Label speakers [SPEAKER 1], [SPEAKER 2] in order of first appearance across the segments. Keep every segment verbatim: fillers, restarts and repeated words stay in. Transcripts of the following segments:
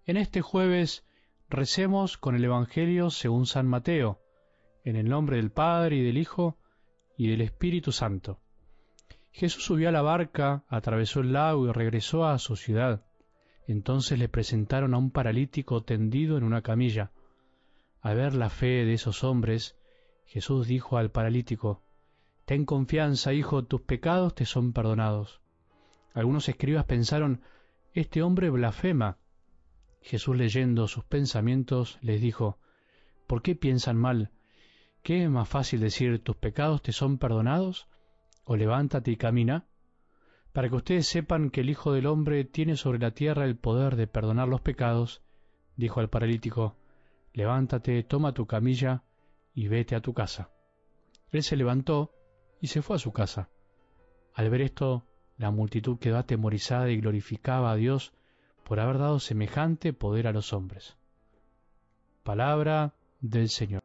[SPEAKER 1] En este jueves recemos con el Evangelio según San Mateo, en el nombre del Padre y del Hijo y del Espíritu Santo. Jesús subió a la barca, atravesó el lago y regresó a su ciudad. Entonces le presentaron a un paralítico tendido en una camilla. Al ver la fe de esos hombres, Jesús dijo al paralítico: «Ten confianza, hijo, tus pecados te son perdonados». Algunos escribas pensaron: «Este hombre blasfema». Jesús, leyendo sus pensamientos, les dijo: «¿Por qué piensan mal? ¿Qué es más fácil decir: tus pecados te son perdonados? ¿O levántate y camina? Para que ustedes sepan que el Hijo del Hombre tiene sobre la tierra el poder de perdonar los pecados», dijo al paralítico: «Levántate, toma tu camilla y vete a tu casa». Él se levantó y se fue a su casa. Al ver esto, la multitud quedó atemorizada y glorificaba a Dios por haber dado semejante poder a los hombres. Palabra del Señor.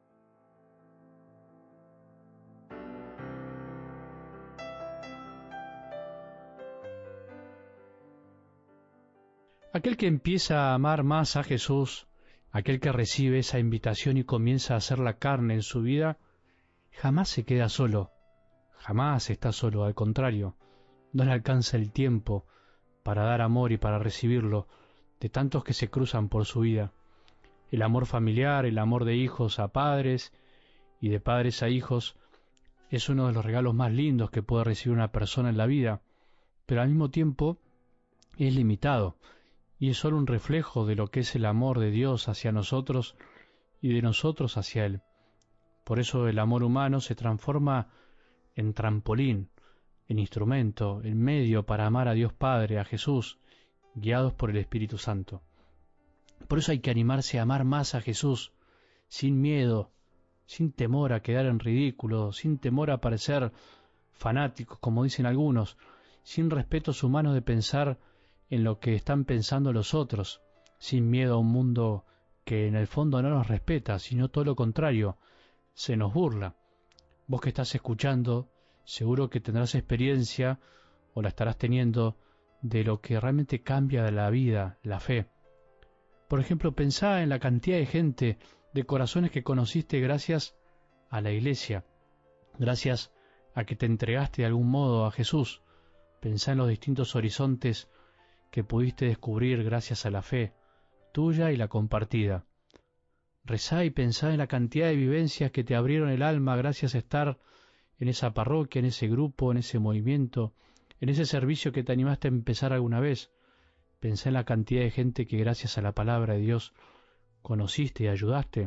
[SPEAKER 1] Aquel que empieza a amar más a Jesús, aquel que recibe esa invitación y comienza a hacer la carne en su vida, jamás se queda solo, jamás está solo, al contrario, no le alcanza el tiempo para dar amor y para recibirlo de tantos que se cruzan por su vida. El amor familiar, el amor de hijos a padres y de padres a hijos es uno de los regalos más lindos que puede recibir una persona en la vida, pero al mismo tiempo es limitado y es solo un reflejo de lo que es el amor de Dios hacia nosotros y de nosotros hacia Él. Por eso el amor humano se transforma en trampolín, en instrumento, en medio para amar a Dios Padre, a Jesús, guiados por el Espíritu Santo. Por eso hay que animarse a amar más a Jesús, sin miedo, sin temor a quedar en ridículo, sin temor a parecer fanáticos, como dicen algunos, sin respetos humanos de pensar en lo que están pensando los otros, sin miedo a un mundo que en el fondo no nos respeta, sino todo lo contrario, se nos burla. Vos que estás escuchando, seguro que tendrás experiencia, o la estarás teniendo, de lo que realmente cambia la vida, la fe. Por ejemplo, pensá en la cantidad de gente, de corazones que conociste gracias a la iglesia, gracias a que te entregaste de algún modo a Jesús. Pensá en los distintos horizontes que pudiste descubrir gracias a la fe, tuya y la compartida. Rezá y pensá en la cantidad de vivencias que te abrieron el alma gracias a estar en esa parroquia, en ese grupo, en ese movimiento, en ese servicio que te animaste a empezar alguna vez. Pensá en la cantidad de gente que gracias a la palabra de Dios conociste y ayudaste.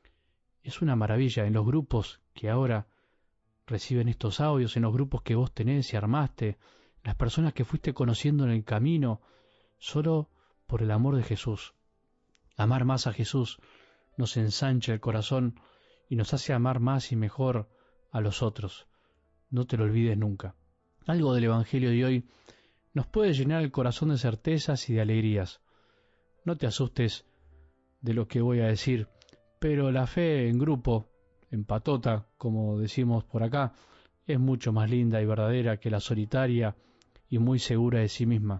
[SPEAKER 1] Es una maravilla en los grupos que ahora reciben estos audios, en los grupos que vos tenés y armaste, las personas que fuiste conociendo en el camino, solo por el amor de Jesús. Amar más a Jesús nos ensancha el corazón y nos hace amar más y mejor a los otros. No te lo olvides nunca. Algo del Evangelio de hoy nos puede llenar el corazón de certezas y de alegrías. No te asustes de lo que voy a decir, pero la fe en grupo, en patota, como decimos por acá, es mucho más linda y verdadera que la solitaria y muy segura de sí misma.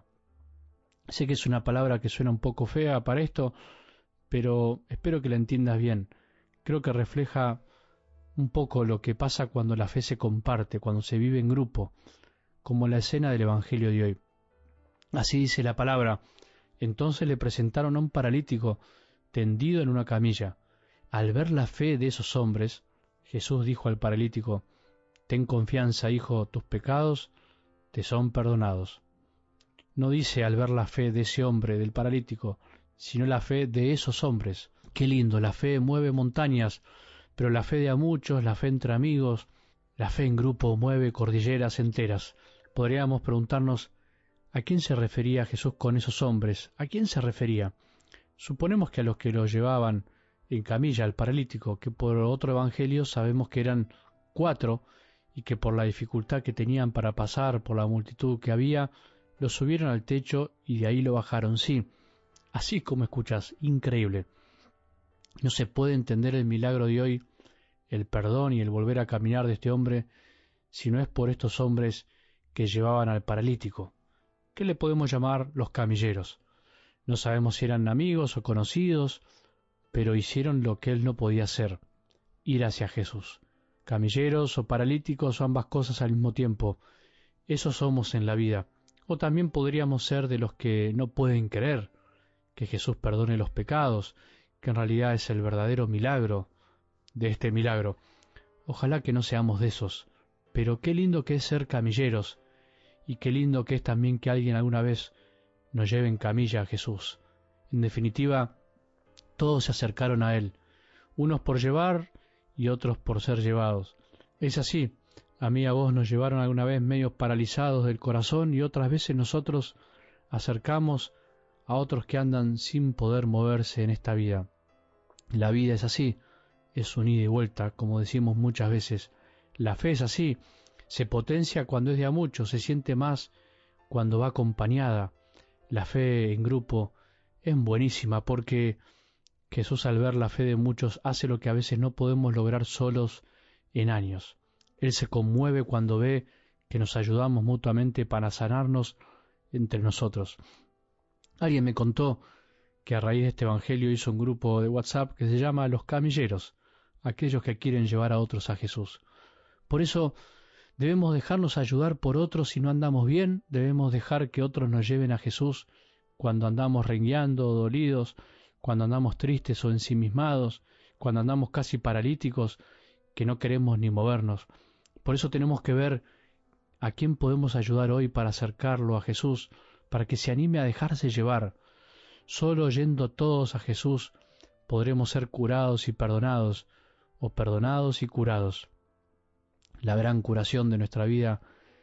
[SPEAKER 1] Sé que es una palabra que suena un poco fea para esto, pero espero que la entiendas bien. Creo que refleja un poco lo que pasa cuando la fe se comparte, cuando se vive en grupo, como la escena del Evangelio de hoy. Así dice la palabra: entonces le presentaron a un paralítico tendido en una camilla. Al ver la fe de esos hombres, Jesús dijo al paralítico: «Ten confianza, hijo, tus pecados te son perdonados». No dice al ver la fe de ese hombre, del paralítico, sino la fe de esos hombres. Qué lindo, la fe mueve montañas, pero la fe de a muchos, la fe entre amigos, la fe en grupo mueve cordilleras enteras. Podríamos preguntarnos, ¿a quién se refería Jesús con esos hombres? ¿A quién se refería? Suponemos que a los que lo llevaban en camilla al paralítico, que por otro evangelio sabemos que eran cuatro, y que por la dificultad que tenían para pasar, por la multitud que había, lo subieron al techo y de ahí lo bajaron. Sí, así como escuchas, increíble. No se puede entender el milagro de hoy, el perdón y el volver a caminar de este hombre, si no es por estos hombres que llevaban al paralítico. ¿Qué le podemos llamar los camilleros? No sabemos si eran amigos o conocidos, pero hicieron lo que él no podía hacer, ir hacia Jesús. Camilleros o paralíticos o ambas cosas al mismo tiempo. Eso somos en la vida. O también podríamos ser de los que no pueden creer que Jesús perdone los pecados, que en realidad es el verdadero milagro de este milagro. Ojalá que no seamos de esos, pero qué lindo que es ser camilleros, y qué lindo que es también que alguien alguna vez nos lleve en camilla a Jesús. En definitiva, todos se acercaron a Él, unos por llevar y otros por ser llevados. Es así, a mí y a vos nos llevaron alguna vez medios paralizados del corazón y otras veces nosotros acercamos a otros que andan sin poder moverse en esta vida. La vida es así, es un ida y vuelta, como decimos muchas veces. La fe es así, se potencia cuando es de a muchos, se siente más cuando va acompañada. La fe en grupo es buenísima porque Jesús, al ver la fe de muchos, hace lo que a veces no podemos lograr solos en años. Él se conmueve cuando ve que nos ayudamos mutuamente para sanarnos entre nosotros. Alguien me contó que a raíz de este evangelio hizo un grupo de WhatsApp que se llama Los Camilleros, aquellos que quieren llevar a otros a Jesús. Por eso debemos dejarnos ayudar por otros si no andamos bien, debemos dejar que otros nos lleven a Jesús cuando andamos rengueando o dolidos, cuando andamos tristes o ensimismados, cuando andamos casi paralíticos, que no queremos ni movernos. Por eso tenemos que ver a quién podemos ayudar hoy para acercarlo a Jesús, para que se anime a dejarse llevar. Solo yendo todos a Jesús podremos ser curados y perdonados, o perdonados y curados. La gran curación de nuestra vida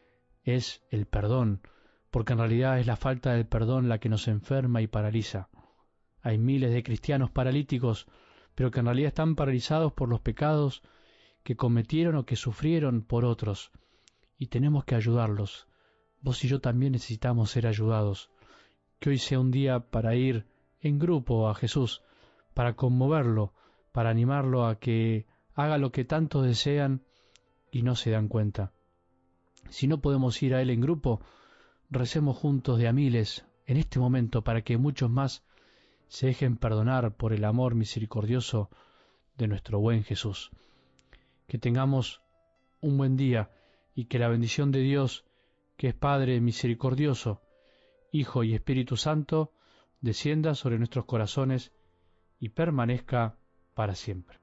[SPEAKER 1] es el perdón, porque en realidad es la falta del perdón la que nos enferma y paraliza. Hay miles de cristianos paralíticos, pero que en realidad están paralizados por los pecados que cometieron o que sufrieron por otros, y tenemos que ayudarlos. Vos y yo también necesitamos ser ayudados. Que hoy sea un día para ir en grupo a Jesús, para conmoverlo, para animarlo a que haga lo que tantos desean y no se dan cuenta. Si no podemos ir a Él en grupo, recemos juntos de a miles en este momento para que muchos más se dejen perdonar por el amor misericordioso de nuestro buen Jesús. Que tengamos un buen día y que la bendición de Dios, que es Padre misericordioso, Hijo y Espíritu Santo, descienda sobre nuestros corazones y permanezca para siempre.